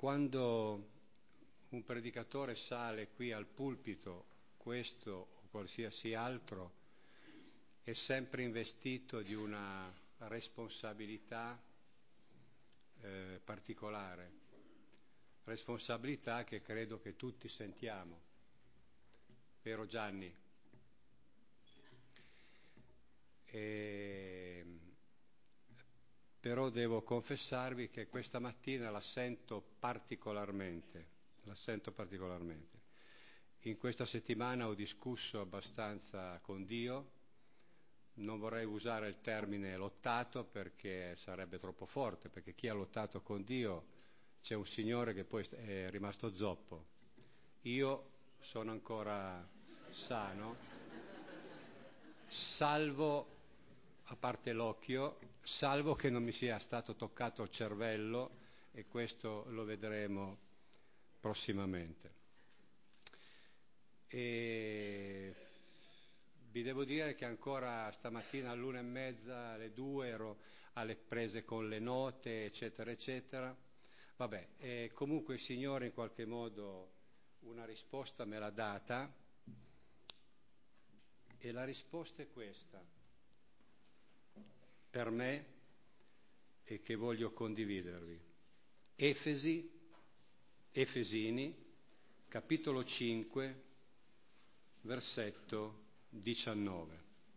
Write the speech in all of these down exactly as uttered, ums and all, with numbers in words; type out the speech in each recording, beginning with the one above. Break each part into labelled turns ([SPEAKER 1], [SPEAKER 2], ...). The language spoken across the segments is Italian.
[SPEAKER 1] quando un predicatore sale qui al pulpito, questo o qualsiasi altro, è sempre investito di una responsabilità eh, particolare, responsabilità che credo che tutti sentiamo. Vero Gianni? E... Però devo confessarvi che questa mattina la sento particolarmente, la sento particolarmente. In questa settimana ho discusso abbastanza con Dio, non vorrei usare il termine lottato perché sarebbe troppo forte, perché chi ha lottato con Dio, c'è un Signore che poi è rimasto zoppo. Io sono ancora sano, salvo, a parte l'occhio, salvo che non mi sia stato toccato il cervello, e questo lo vedremo prossimamente. E vi devo dire che ancora stamattina all'una e mezza, alle due, ero alle prese con le note, eccetera, eccetera. Vabbè, e comunque il Signore in qualche modo una risposta me l'ha data, e la risposta è questa, per me, e che voglio condividervi. Efesi, Efesini, capitolo cinque, versetto diciannove.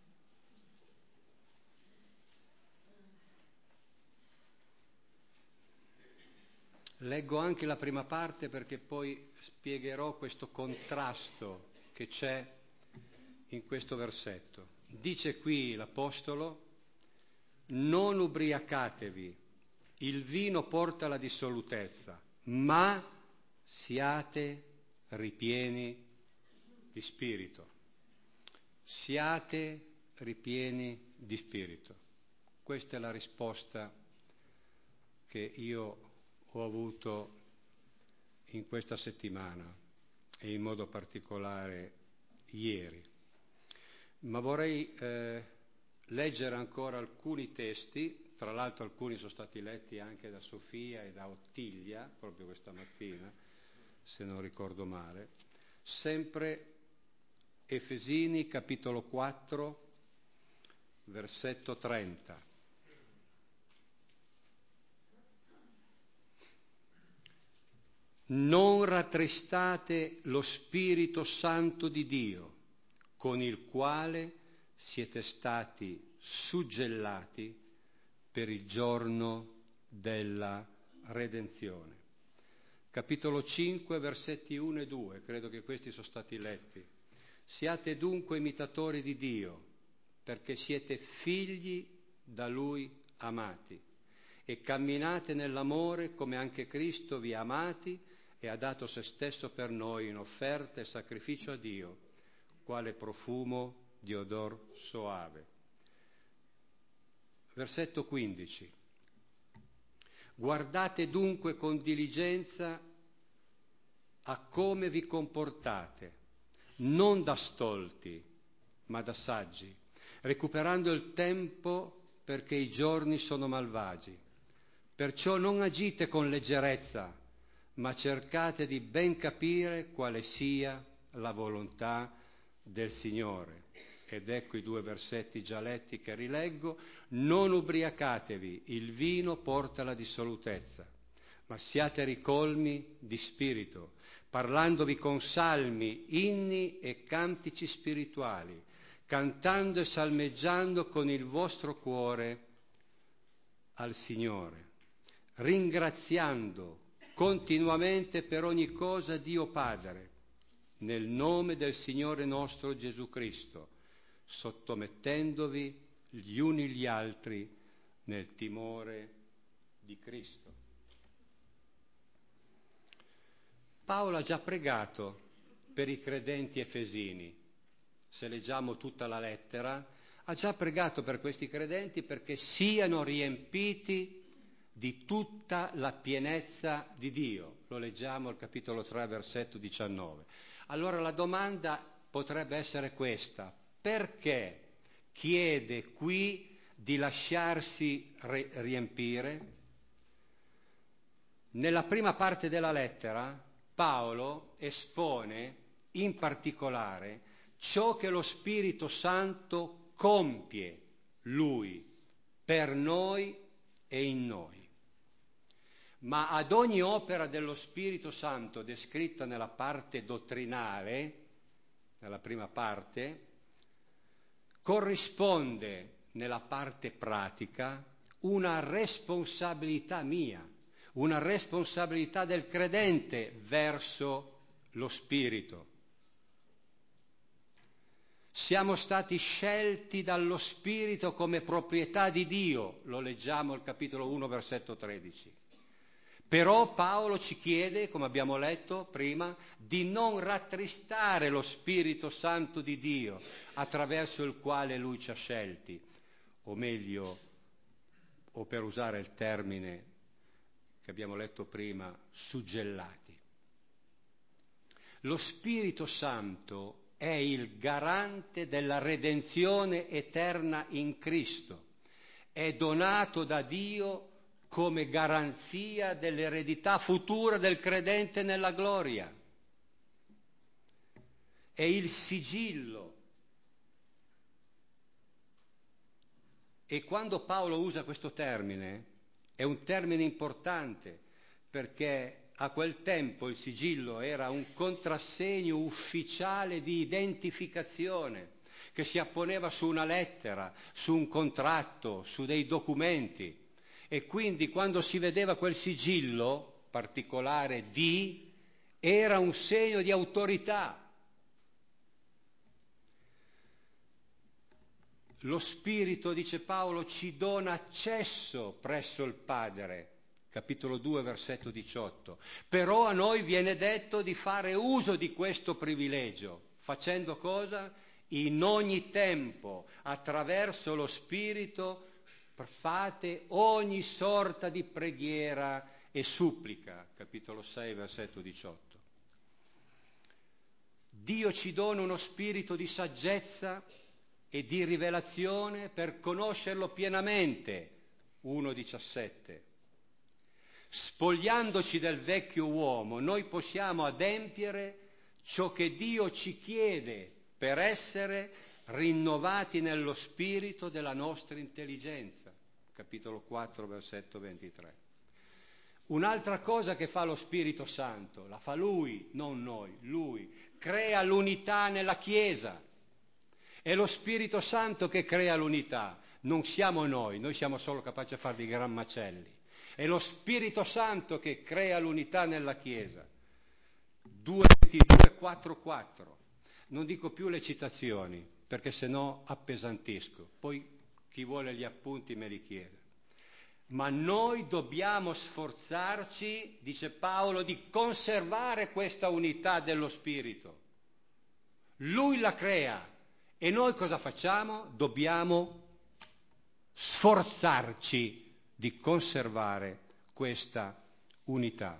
[SPEAKER 1] Leggo anche la prima parte perché poi spiegherò questo contrasto che c'è in questo versetto. Dice qui l'Apostolo: non ubriacatevi, il vino porta alla dissolutezza, ma siate ripieni di spirito. Siate ripieni di spirito. Questa è la risposta che io ho avuto in questa settimana e in modo particolare ieri. Ma vorrei eh, leggere ancora alcuni testi, tra l'altro alcuni sono stati letti anche da Sofia e da Ottilia, proprio questa mattina, se non ricordo male, sempre Efesini capitolo quattro, versetto trenta. Non rattristate lo Spirito Santo di Dio, con il quale siete stati suggellati per il giorno della redenzione. Capitolo cinque, versetti uno e due, credo che questi sono stati letti. Siate dunque imitatori di Dio, perché siete figli da Lui amati, e camminate nell'amore come anche Cristo vi ha amati e ha dato se stesso per noi in offerta e sacrificio a Dio, quale profumo di odor soave. Versetto quindici. Guardate dunque con diligenza a come vi comportate, non da stolti, ma da saggi, recuperando il tempo perché i giorni sono malvagi. Perciò non agite con leggerezza, ma cercate di ben capire quale sia la volontà del Signore. Ed ecco i due versetti già letti che rileggo. Non ubriacatevi, il vino porta alla dissolutezza, ma siate ricolmi di spirito, parlandovi con salmi, inni e cantici spirituali, cantando e salmeggiando con il vostro cuore al Signore, ringraziando continuamente per ogni cosa Dio Padre, nel nome del Signore nostro Gesù Cristo, sottomettendovi gli uni gli altri nel timore di Cristo. Paolo ha già pregato per i credenti efesini. Se leggiamo tutta la lettera, ha già pregato per questi credenti perché siano riempiti di tutta la pienezza di Dio. Lo leggiamo al capitolo tre, versetto diciannove. Allora la domanda potrebbe essere questa: perché chiede qui di lasciarsi re- riempire? Nella prima parte della lettera Paolo espone in particolare ciò che lo Spirito Santo compie lui per noi e in noi. Ma ad ogni opera dello Spirito Santo descritta nella parte dottrinale, nella prima parte, corrisponde nella parte pratica una responsabilità mia, una responsabilità del credente verso lo Spirito. Siamo stati scelti dallo Spirito come proprietà di Dio, lo leggiamo al capitolo uno, versetto tredici. Però Paolo ci chiede, come abbiamo letto prima, di non rattristare lo Spirito Santo di Dio attraverso il quale Lui ci ha scelti, o meglio, o per usare il termine che abbiamo letto prima, suggellati. Lo Spirito Santo è il garante della redenzione eterna in Cristo, è donato da Dio come garanzia dell'eredità futura del credente nella gloria. È il sigillo. E quando Paolo usa questo termine, è un termine importante, perché a quel tempo il sigillo era un contrassegno ufficiale di identificazione che si apponeva su una lettera, su un contratto, su dei documenti. E quindi quando si vedeva quel sigillo particolare di, era un segno di autorità. Lo Spirito, dice Paolo, ci dona accesso presso il Padre, capitolo due, versetto diciotto. Però a noi viene detto di fare uso di questo privilegio, facendo cosa? In ogni tempo, attraverso lo Spirito, fate ogni sorta di preghiera e supplica, capitolo sei, versetto diciotto. Dio ci dona uno spirito di saggezza e di rivelazione per conoscerlo pienamente, uno diciassette. Spogliandoci del vecchio uomo, noi possiamo adempiere ciò che Dio ci chiede per essere rinnovati nello spirito della nostra intelligenza, capitolo quattro, versetto ventitré. Un'altra cosa che fa lo Spirito Santo, la fa Lui, non noi, Lui, crea l'unità nella Chiesa. È lo Spirito Santo che crea l'unità, non siamo noi, noi siamo solo capaci a fare dei gran macelli. È lo Spirito Santo che crea l'unità nella Chiesa. due ventidue quattro quattro. Non dico più le citazioni, perché sennò appesantisco. Poi chi vuole gli appunti me li chiede. Ma noi dobbiamo sforzarci, dice Paolo, di conservare questa unità dello Spirito. Lui la crea e noi cosa facciamo? Dobbiamo sforzarci di conservare questa unità.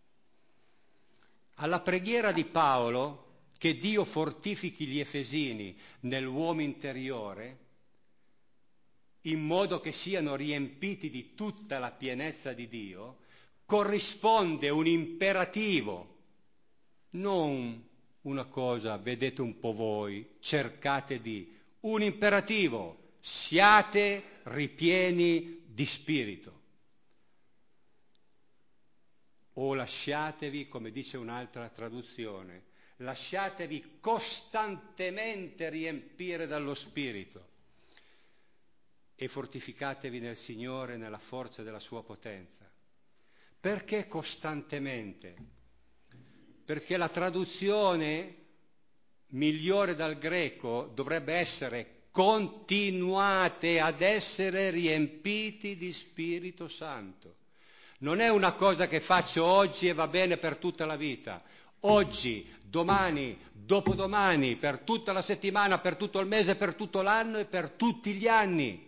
[SPEAKER 1] Alla preghiera di Paolo, che Dio fortifichi gli Efesini nell'uomo interiore, in modo che siano riempiti di tutta la pienezza di Dio, corrisponde un imperativo, non una cosa, vedete un po' voi, cercate di, un imperativo, siate ripieni di spirito. O lasciatevi, come dice un'altra traduzione, lasciatevi costantemente riempire dallo spirito. E fortificatevi nel Signore, nella forza della sua potenza. Perché costantemente? Perché la traduzione migliore dal greco dovrebbe essere continuate ad essere riempiti di Spirito Santo. Non è una cosa che faccio oggi e va bene per tutta la vita. Oggi, domani, dopodomani, per tutta la settimana, per tutto il mese, per tutto l'anno e per tutti gli anni.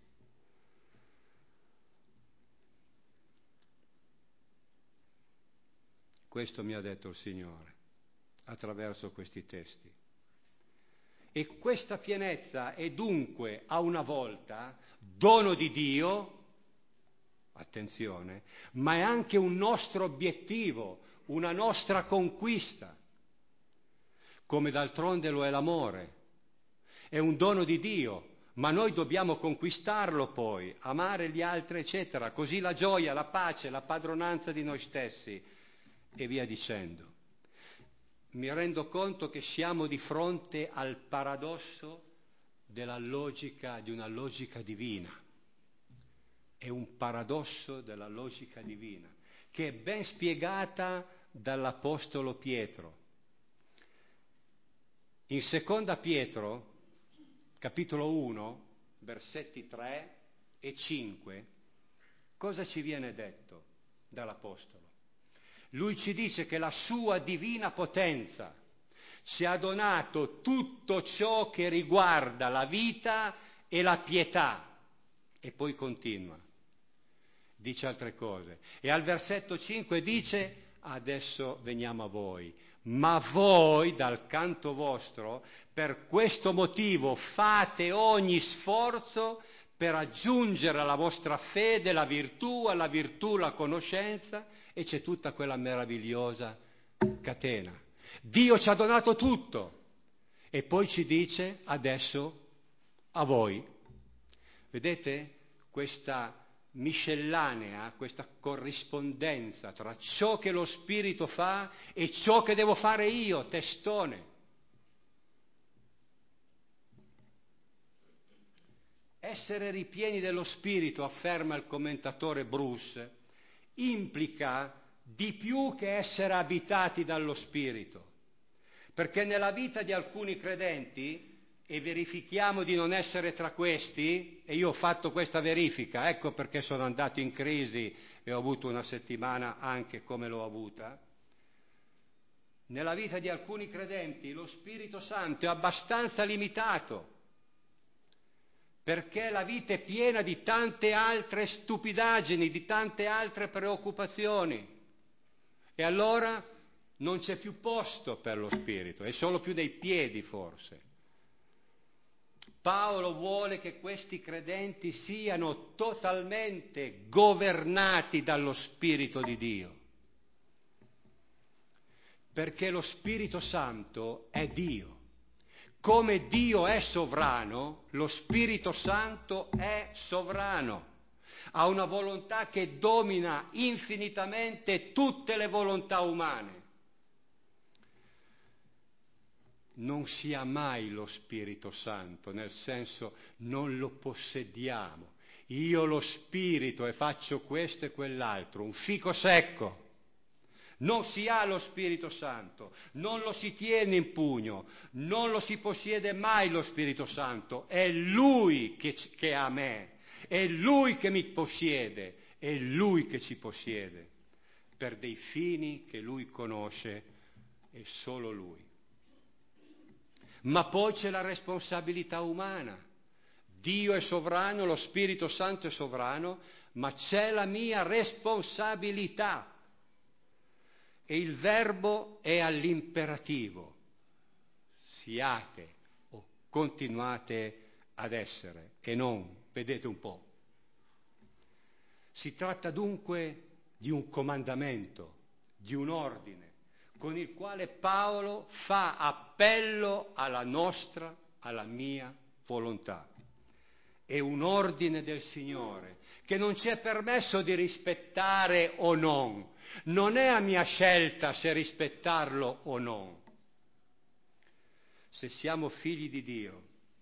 [SPEAKER 1] Questo mi ha detto il Signore attraverso questi testi. E questa pienezza è dunque a una volta dono di Dio, attenzione, ma è anche un nostro obiettivo, una nostra conquista, come d'altronde lo è l'amore. È un dono di Dio, ma noi dobbiamo conquistarlo poi, amare gli altri, eccetera. Così la gioia, la pace, la padronanza di noi stessi e via dicendo. Mi rendo conto che siamo di fronte al paradosso della logica, di una logica divina. È un paradosso della logica divina, che è ben spiegata dall'Apostolo Pietro. In seconda Pietro, capitolo uno, versetti tre e cinque, cosa ci viene detto dall'Apostolo? Lui ci dice che la sua divina potenza ci ha donato tutto ciò che riguarda la vita e la pietà. E poi continua, dice altre cose. E al versetto cinque dice, adesso veniamo a voi, ma voi dal canto vostro, per questo motivo fate ogni sforzo per aggiungere alla vostra fede la virtù, alla virtù la conoscenza, e c'è tutta quella meravigliosa catena. Dio ci ha donato tutto e poi ci dice adesso a voi. Vedete questa miscellanea, questa corrispondenza tra ciò che lo Spirito fa e ciò che devo fare io, testone. Essere ripieni dello Spirito, afferma il commentatore Bruce, implica di più che essere abitati dallo Spirito, perché nella vita di alcuni credenti, e verifichiamo di non essere tra questi, e io ho fatto questa verifica, ecco perché sono andato in crisi e ho avuto una settimana anche come l'ho avuta, nella vita di alcuni credenti lo Spirito Santo è abbastanza limitato, perché la vita è piena di tante altre stupidaggini, di tante altre preoccupazioni. E allora non c'è più posto per lo Spirito, è solo più dei piedi forse. Paolo vuole che questi credenti siano totalmente governati dallo Spirito di Dio, perché lo Spirito Santo è Dio. Come Dio è sovrano, lo Spirito Santo è sovrano. Ha una volontà che domina infinitamente tutte le volontà umane. Non si ha mai lo Spirito Santo, nel senso non lo possediamo. Io lo Spirito e faccio questo e quell'altro, un fico secco. Non si ha lo Spirito Santo, non lo si tiene in pugno, non lo si possiede mai lo Spirito Santo, è Lui che, che ha me, è Lui che mi possiede, è Lui che ci possiede, per dei fini che Lui conosce e solo Lui. Ma poi c'è la responsabilità umana. Dio è sovrano, lo Spirito Santo è sovrano, ma c'è la mia responsabilità. E il verbo è all'imperativo. Siate o continuate ad essere, e non, vedete un po'. Si tratta dunque di un comandamento, di un ordine, con il quale Paolo fa appello alla nostra, alla mia volontà. È un ordine del Signore che non ci è permesso di rispettare o non. Non è a mia scelta se rispettarlo o non. Se siamo figli di Dio,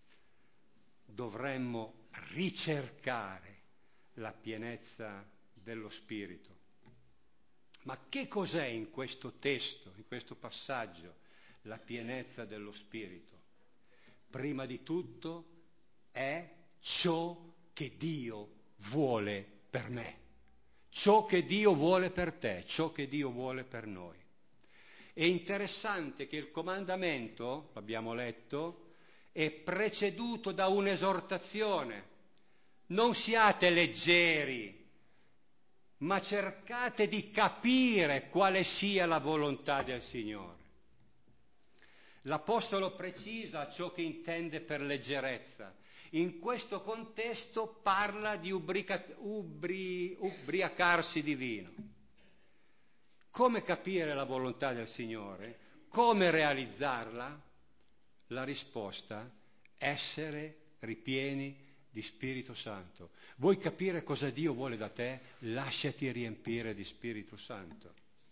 [SPEAKER 1] dovremmo ricercare la pienezza dello Spirito. Ma che cos'è in questo testo, in questo passaggio, la pienezza dello Spirito? Prima di tutto è ciò che Dio vuole per me, ciò che Dio vuole per te, ciò che Dio vuole per noi. È interessante che il comandamento, l'abbiamo letto, è preceduto da un'esortazione. Non siate leggeri, ma cercate di capire quale sia la volontà del Signore. L'Apostolo precisa ciò che intende per leggerezza In questo contesto parla di ubrica, ubri, ubriacarsi di vino. Come capire la volontà del Signore? Come realizzarla? La risposta: essere ripieni di Spirito Santo. Vuoi capire cosa Dio vuole da te? Lasciati riempire di Spirito Santo.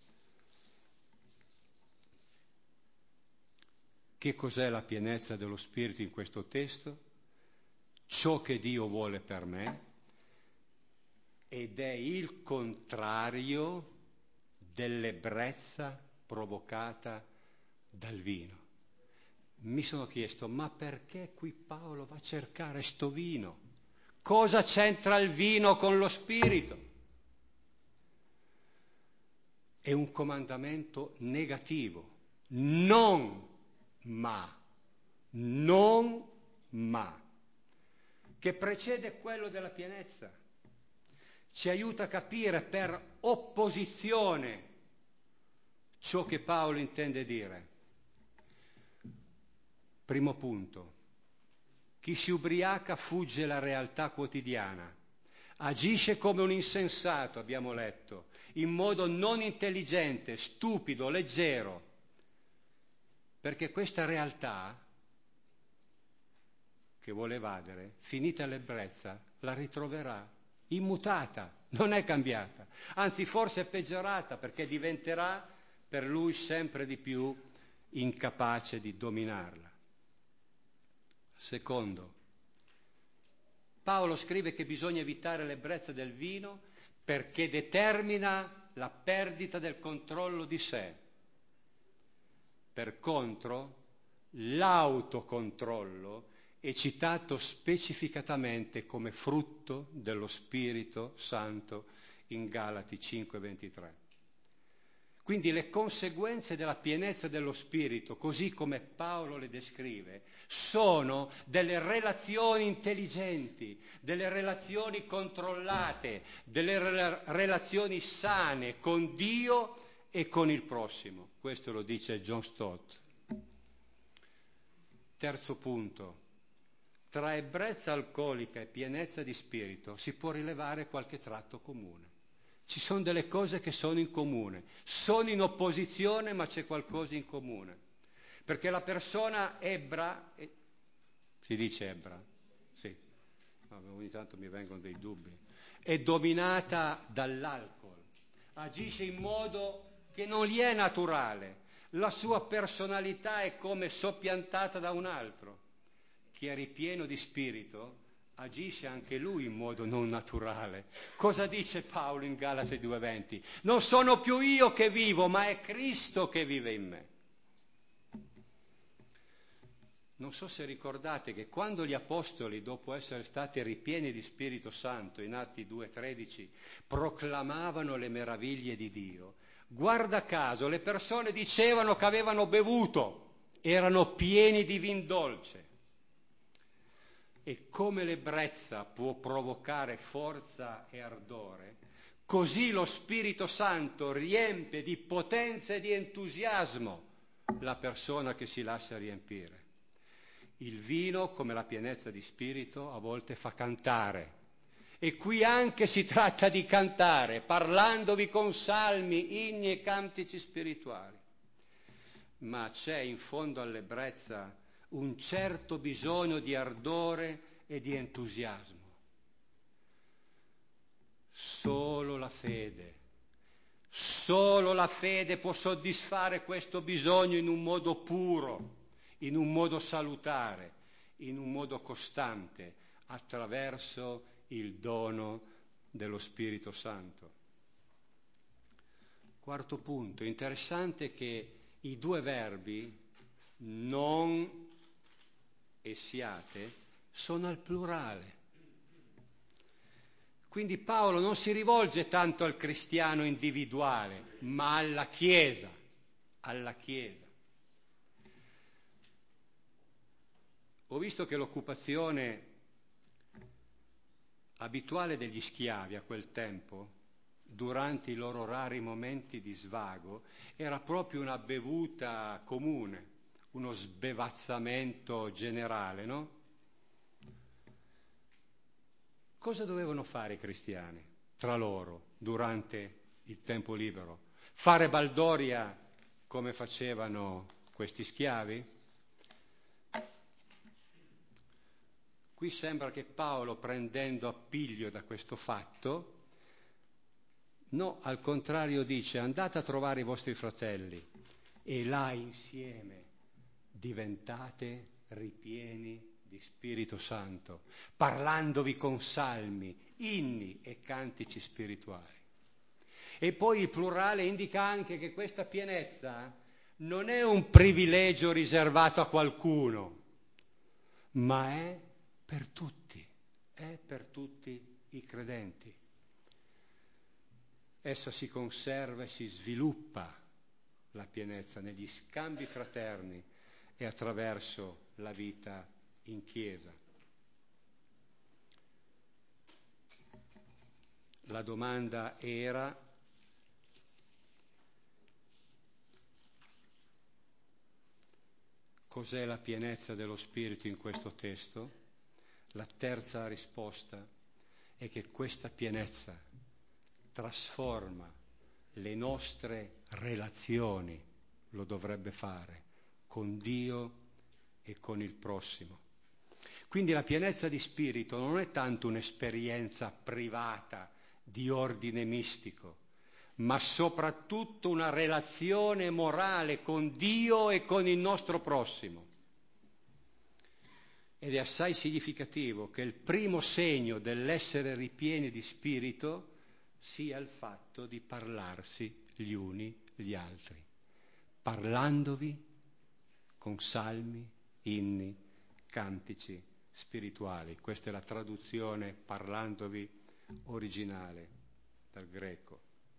[SPEAKER 1] Che cos'è la pienezza dello Spirito in questo testo? Ciò che Dio vuole per me, ed è il contrario dell'ebbrezza provocata dal vino. Mi sono chiesto, ma perché qui Paolo va a cercare sto vino? Cosa c'entra il vino con lo Spirito? È un comandamento negativo, non ma, non ma, che precede quello della pienezza. Ci aiuta a capire per opposizione ciò che Paolo intende dire. Primo punto: chi si ubriaca fugge la realtà quotidiana, agisce come un insensato, abbiamo letto, in modo non intelligente, stupido, leggero, perché questa realtà che vuole evadere, finita l'ebbrezza, la ritroverà immutata, non è cambiata, anzi forse è peggiorata, perché diventerà per lui sempre di più incapace di dominarla. Secondo, Paolo scrive che bisogna evitare l'ebbrezza del vino perché determina la perdita del controllo di sé. Per contro, l'autocontrollo è citato specificatamente come frutto dello Spirito Santo in Galati cinque ventitré. Quindi le conseguenze della pienezza dello Spirito, così come Paolo le descrive, sono delle relazioni intelligenti, delle relazioni controllate, delle re- relazioni sane con Dio e con il prossimo. Questo lo dice John Stott. Terzo punto: tra ebbrezza alcolica e pienezza di spirito si può rilevare qualche tratto comune. Ci sono delle cose che sono in comune, sono in opposizione, ma c'è qualcosa in comune. Perché la persona ebbra, eh, si dice ebbra, sì, ogni tanto mi vengono dei dubbi, è dominata dall'alcol, agisce in modo che non gli è naturale, la sua personalità è come soppiantata da un altro. Chi è ripieno di spirito agisce anche lui in modo non naturale. Cosa dice Paolo in Galati due venti? Non sono più io che vivo, ma è Cristo che vive in me. Non so se ricordate che quando gli apostoli, dopo essere stati ripieni di Spirito Santo, in Atti due tredici, proclamavano le meraviglie di Dio, guarda caso le persone dicevano che avevano bevuto, erano pieni di vin dolce. E come l'ebbrezza può provocare forza e ardore, così lo Spirito Santo riempie di potenza e di entusiasmo la persona che si lascia riempire. Il vino, come la pienezza di spirito, a volte fa cantare. E qui anche si tratta di cantare, parlandovi con salmi, inni e cantici spirituali. Ma c'è in fondo all'ebbrezza un certo bisogno di ardore e di entusiasmo. Solo la fede, solo la fede può soddisfare questo bisogno in un modo puro, in un modo salutare, in un modo costante, attraverso il dono dello Spirito Santo. Quarto punto, interessante che i due verbi non e siate sono al plurale. Quindi Paolo non si rivolge tanto al cristiano individuale, ma alla Chiesa, alla Chiesa. Ho visto che l'occupazione abituale degli schiavi a quel tempo, durante i loro rari momenti di svago, era proprio una bevuta comune, uno sbevazzamento generale, no? Cosa dovevano fare i cristiani tra loro durante il tempo libero? Fare baldoria come facevano questi schiavi? Qui sembra che Paolo, prendendo appiglio da questo fatto, no, al contrario dice: andate a trovare i vostri fratelli e là insieme diventate ripieni di Spirito Santo, parlandovi con salmi, inni e cantici spirituali. E poi il plurale indica anche che questa pienezza non è un privilegio riservato a qualcuno, ma è per tutti, è per tutti i credenti. Essa si conserva e si sviluppa, la pienezza, negli scambi fraterni e attraverso la vita in chiesa. La domanda era: cos'è la pienezza dello Spirito in questo testo? La terza risposta è che questa pienezza trasforma le nostre relazioni, lo dovrebbe fare, con Dio e con il prossimo. Quindi la pienezza di spirito non è tanto un'esperienza privata di ordine mistico, ma soprattutto una relazione morale con Dio e con il nostro prossimo. Ed è assai significativo che il primo segno dell'essere ripieni di spirito sia il fatto di parlarsi gli uni gli altri, parlandovi con salmi, inni, cantici spirituali. Questa è la traduzione parlandovi originale dal greco.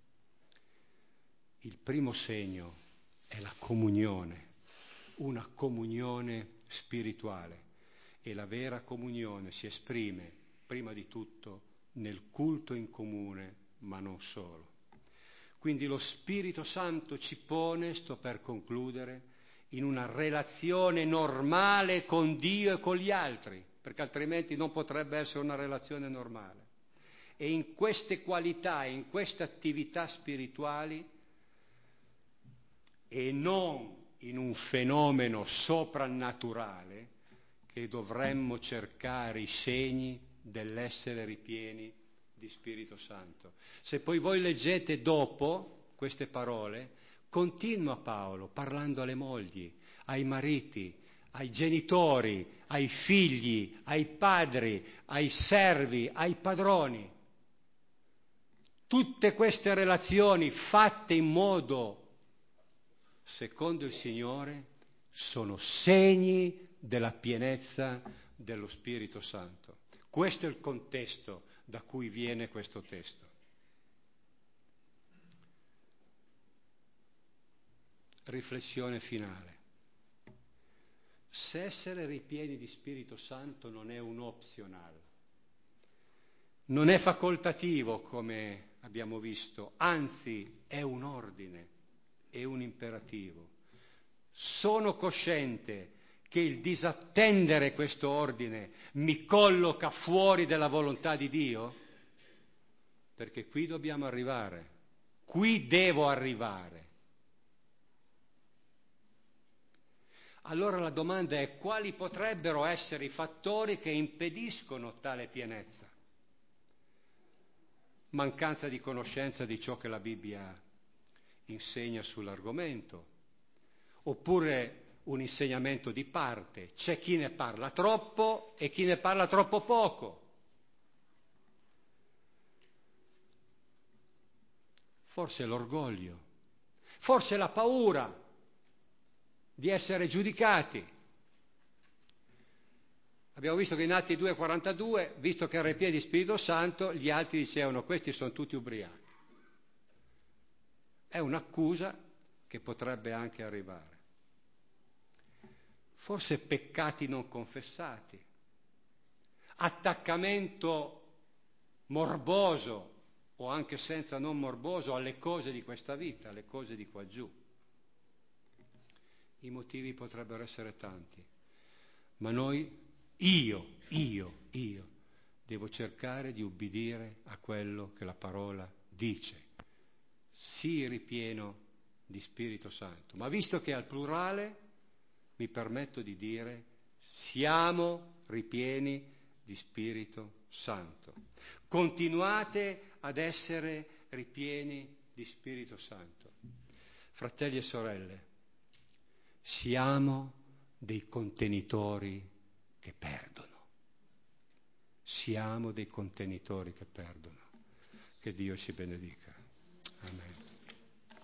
[SPEAKER 1] Il primo segno è la comunione, una comunione spirituale, e la vera comunione si esprime prima di tutto nel culto in comune, ma non solo. Quindi lo Spirito Santo ci pone, sto per concludere, in una relazione normale con Dio e con gli altri, perché altrimenti non potrebbe essere una relazione normale. E in queste qualità, in queste attività spirituali, e non in un fenomeno soprannaturale, che dovremmo cercare i segni dell'essere ripieni di Spirito Santo. Se poi voi leggete dopo queste parole, continua Paolo parlando alle mogli, ai mariti, ai genitori, ai figli, ai padri, ai servi, ai padroni. Tutte queste relazioni fatte in modo secondo il Signore sono segni della pienezza dello Spirito Santo. Questo è il contesto da cui viene questo testo. Riflessione finale. Se essere ripieni di Spirito Santo non è un optional, non è facoltativo come abbiamo visto, anzi è un ordine, è un imperativo. Sono cosciente che il disattendere questo ordine mi colloca fuori dalla volontà di Dio? Perché qui dobbiamo arrivare, qui devo arrivare. Allora la domanda è: quali potrebbero essere i fattori che impediscono tale pienezza? Mancanza di conoscenza di ciò che la Bibbia insegna sull'argomento, oppure un insegnamento di parte. C'è chi ne parla troppo e chi ne parla troppo poco. Forse l'orgoglio, forse la paura di essere giudicati. Abbiamo visto che in Atti due quarantadue, visto che era ripieno di Spirito Santo, gli altri dicevano: questi sono tutti ubriachi. È un'accusa che potrebbe anche arrivare. Forse peccati non confessati, attaccamento morboso o anche senza non morboso alle cose di questa vita, alle cose di qua giù. I motivi potrebbero essere tanti, ma noi, io, io, io, devo cercare di ubbidire a quello che la parola dice. Sii ripieno di Spirito Santo. Ma visto che è al plurale, mi permetto di dire siamo ripieni di Spirito Santo. Continuate ad essere ripieni di Spirito Santo. Fratelli e sorelle, siamo dei contenitori che perdono. Siamo dei contenitori che perdono. Che Dio ci benedica. Amen.